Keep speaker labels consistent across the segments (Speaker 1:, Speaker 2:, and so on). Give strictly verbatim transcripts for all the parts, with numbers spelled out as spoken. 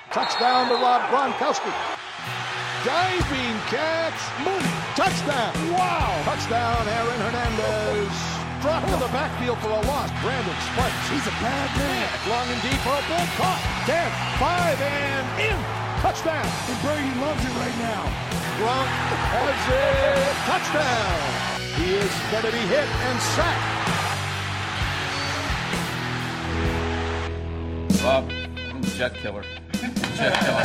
Speaker 1: Touchdown to Rob Gronkowski. Diving catch. Mooney. Touchdown. Wow. Touchdown, Aaron Hernandez. Drop to the backfield for a loss. Brandon Sparks. He's a bad man. Long and deep for a ball caught. ten, five, and in. Touchdown. And Brady loves it right now. Gronk has it. Touchdown. He is going to be hit and sacked.
Speaker 2: Rob, I'm a jet killer. Jet killer.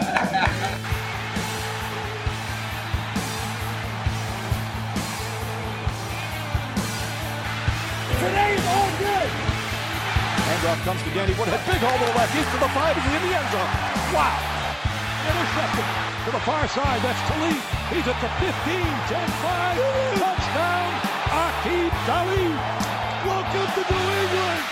Speaker 1: Today's all good. Handoff comes to Danny Woodhead. Big hole to the left. He's to the five. He's in the end zone. Wow. Intercepted to the far side. That's Talib. He's at the fifteen. ten five. Touchdown. Aqib Talib. Welcome to New England.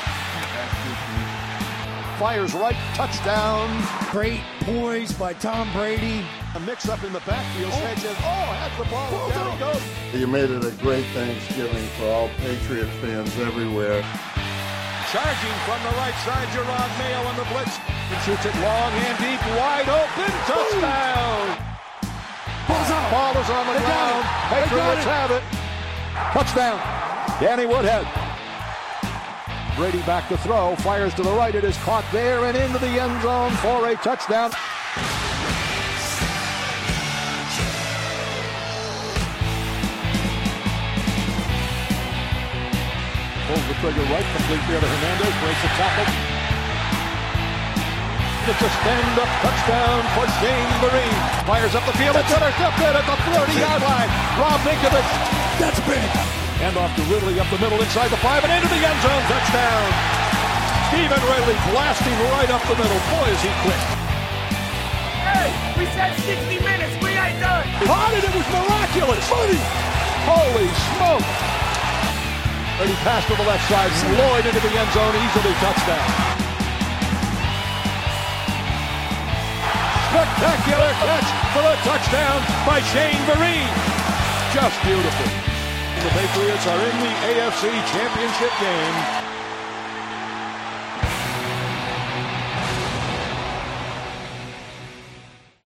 Speaker 1: Fires right. Touchdown.
Speaker 3: Great poise by Tom Brady.
Speaker 1: A mix-up in the backfield. Oh. Sanchez, oh, has the ball. Oh, down he goes.
Speaker 4: You made it a great Thanksgiving for all Patriot fans everywhere.
Speaker 1: Charging from the right side, Gerard Mayo on the blitz. He shoots it long and deep, wide open. Touchdown.
Speaker 3: Ball's out.
Speaker 1: Ball is on the
Speaker 3: They
Speaker 1: ground.
Speaker 3: They
Speaker 1: Patriots have it. Touchdown. Danny Woodhead. Brady back to throw. Fires to the right. It is caught there and into the end zone for a touchdown. Pulls the trigger right, complete there to Hernandez, breaks the tackle. It's a stand-up touchdown for Shane Vereen. Fires up the field, it's intercepted at the thirty-yard line. Rob Ninkovich.
Speaker 3: That's big.
Speaker 1: Hand off to Ridley up the middle, inside the five, and into the end zone. Touchdown. Stephen Ridley blasting right up the middle. Boy, is he quick.
Speaker 5: Hey, we said sixty minutes. We ain't done.
Speaker 1: Caught it. It was miraculous. Money. Holy smoke. Brady pass to the left side. Lloyd into the end zone. Easily touchdown. Spectacular catch for a touchdown by Shane Vereen. Just beautiful. The Patriots are in the A F C Championship game.